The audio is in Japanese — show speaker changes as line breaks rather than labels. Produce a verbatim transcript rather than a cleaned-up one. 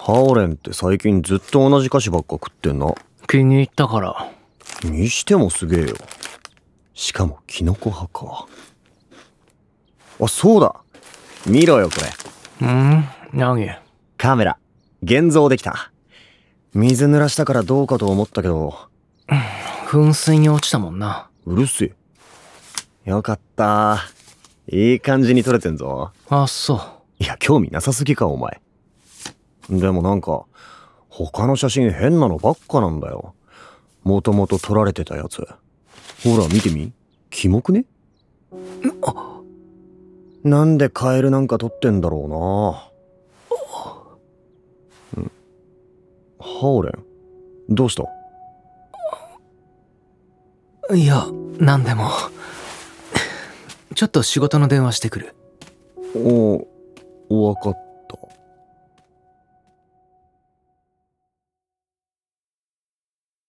ハオレンって最近ずっと同じ菓子ばっか食ってんな。
気に入ったから。
にしてもすげえよ。しかもキノコ派か。あ、そうだ、見ろよこれ。
ん？何？
カメラ現像できた。水濡らしたからどうかと思ったけど
噴水に落ちたもんな。
うるせえ。よかった、いい感じに撮れてんぞ。
あ、そう。
いや興味なさすぎかお前。でもなんか他の写真変なのばっかなんだよ。もともと撮られてたやつ。ほら見てみ、キモくね？なんでカエルなんか撮ってんだろうな。ん？ハオレンどうした？
いや、なんでも。ちょっと仕事の電話してくる。
お、わかった。